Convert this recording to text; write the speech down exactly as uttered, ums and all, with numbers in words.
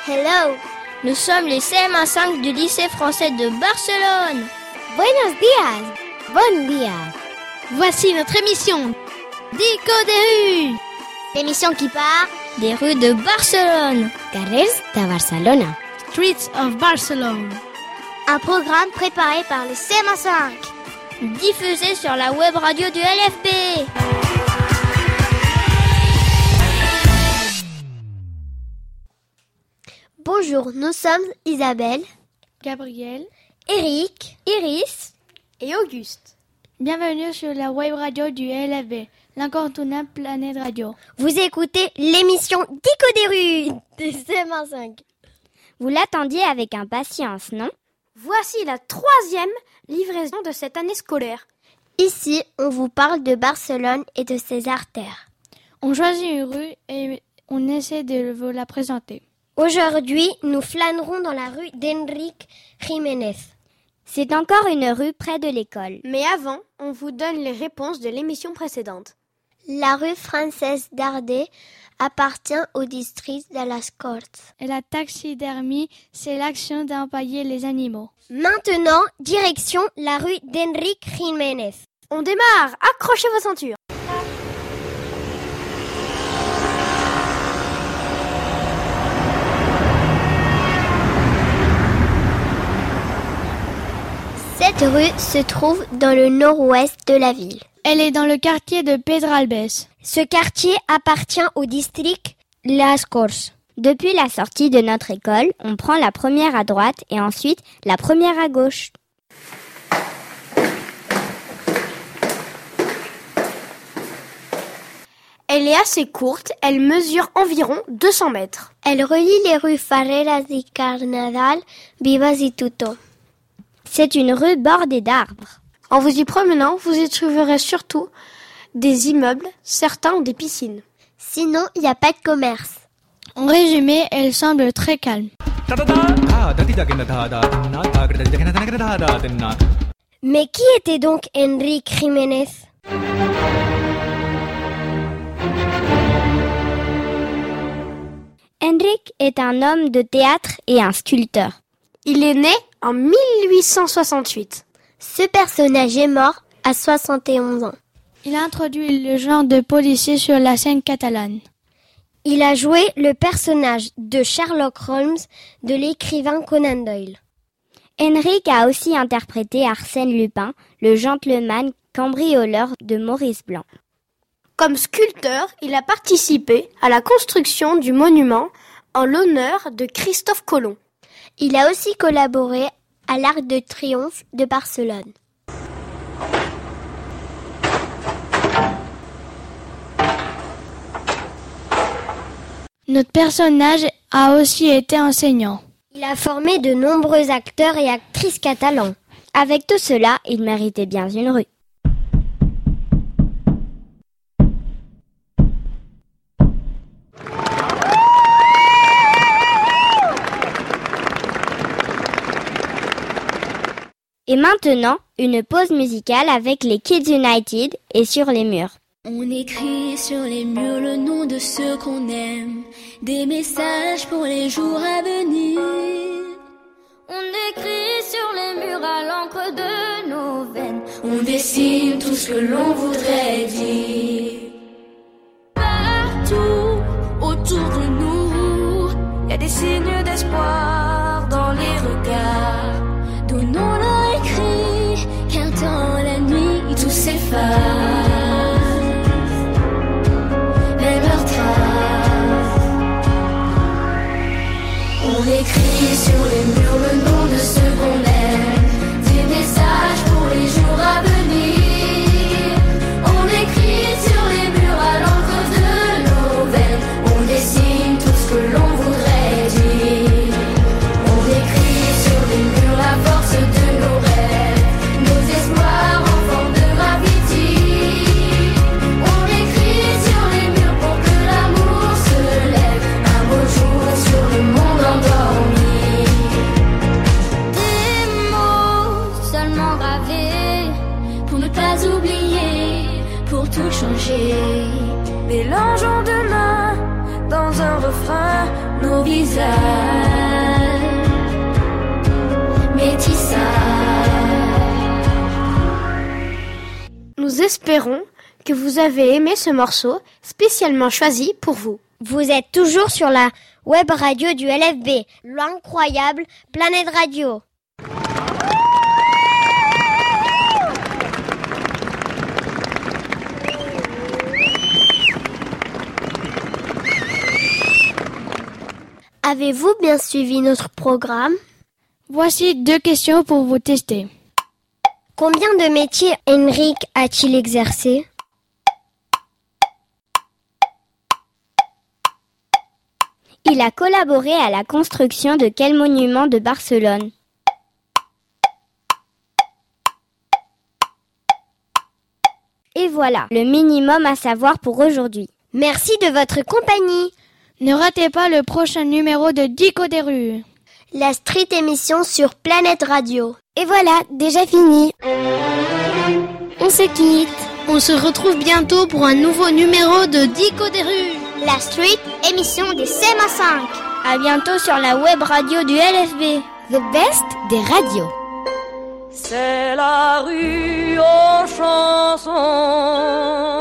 Hello. Nous sommes les C M un cinq du lycée français de Barcelone. Buenos días. Bon dia. Voici notre émission Dico des rues. L'émission qui part des rues de Barcelone. Carrers de Barcelona. Streets of Barcelone. Un programme préparé par le C M un cinq. Diffusé sur la web radio du L F B. Bonjour, nous sommes Isabelle, Gabriel, Eric, Iris et Auguste. Bienvenue sur la web radio du L F B, l'incontournable Planète Radio. Vous écoutez l'émission Dico des rues de C M un cinq. Vous l'attendiez avec impatience, non ? Voici la troisième livraison de cette année scolaire. Ici, on vous parle de Barcelone et de ses artères. On choisit une rue et on essaie de vous la présenter. Aujourd'hui, nous flânerons dans la rue d'Enrique Jiménez. C'est encore une rue près de l'école. Mais avant, on vous donne les réponses de l'émission précédente. La rue Française Dardet appartient au district de Las Corts. Et la taxidermie, c'est l'action d'empailler les animaux. Maintenant, direction la rue d'Enrique Jiménez. On démarre, accrochez vos ceintures. Cette rue se trouve dans le nord-ouest de la ville. Elle est dans le quartier de Pedralbes. Ce quartier appartient au district Las Corts. Depuis la sortie de notre école, on prend la première à droite et ensuite la première à gauche. Elle est assez courte, elle mesure environ deux cents mètres. Elle relie les rues Farreras y Carnadal, Vivas y Tuto. C'est une rue bordée d'arbres. En vous y promenant, vous y trouverez surtout des immeubles, certains ont des piscines. Sinon, il n'y a pas de commerce. En résumé, elle semble très calme. Mais qui était donc Enrique Jiménez ? Enrique est un homme de théâtre et un sculpteur. Il est né en mille huit cent soixante-huit. Ce personnage est mort à soixante et onze ans. Il a introduit le genre de policier sur la scène catalane. Il a joué le personnage de Sherlock Holmes de l'écrivain Conan Doyle. Enrique a aussi interprété Arsène Lupin, le gentleman cambrioleur de Maurice Blanc. Comme sculpteur, il a participé à la construction du monument en l'honneur de Christophe Colomb. Il a aussi collaboré à l'Arc de Triomphe de Barcelone. Notre personnage a aussi été enseignant. Il a formé de nombreux acteurs et actrices catalans. Avec tout cela, il méritait bien une rue. Et maintenant, une pause musicale avec les Kids United et Sur les murs. On écrit sur les murs le nom de ceux qu'on aime, des messages pour les jours à venir. On écrit sur les murs à l'encre de nos veines, on dessine tout ce que l'on voudrait dire. Partout autour de nous, y a des signes d'espoir dans les regards. Donnons-leur écrit, qu'un temps la nuit tout s'efface. Même leurs traces. On écrit sur les murs le nom de ceux qu'on aime, des messages pour les jours à venir. On écrit sur les murs à l'encre de nos veines, on dessine tout ce que l'on voudrait dire. On écrit sur les murs la force de nos nos visages métissages. Nous espérons que vous avez aimé ce morceau spécialement choisi pour vous. Vous êtes toujours sur la web radio du L F B, l'incroyable Planète Radio. Avez-vous bien suivi notre programme ? Voici deux questions pour vous tester. Combien de métiers Henrik a-t-il exercé ? Il a collaboré à la construction de quel monument de Barcelone ? Et voilà, le minimum à savoir pour aujourd'hui. Merci de votre compagnie. Ne ratez pas le prochain numéro de Dico des rues. La street émission sur Planète Radio. Et voilà, déjà fini. On se quitte. On se retrouve bientôt pour un nouveau numéro de Dico des rues. La street émission des C M A cinq. À bientôt sur la web radio du L F B. The best des radios. C'est la rue aux chansons.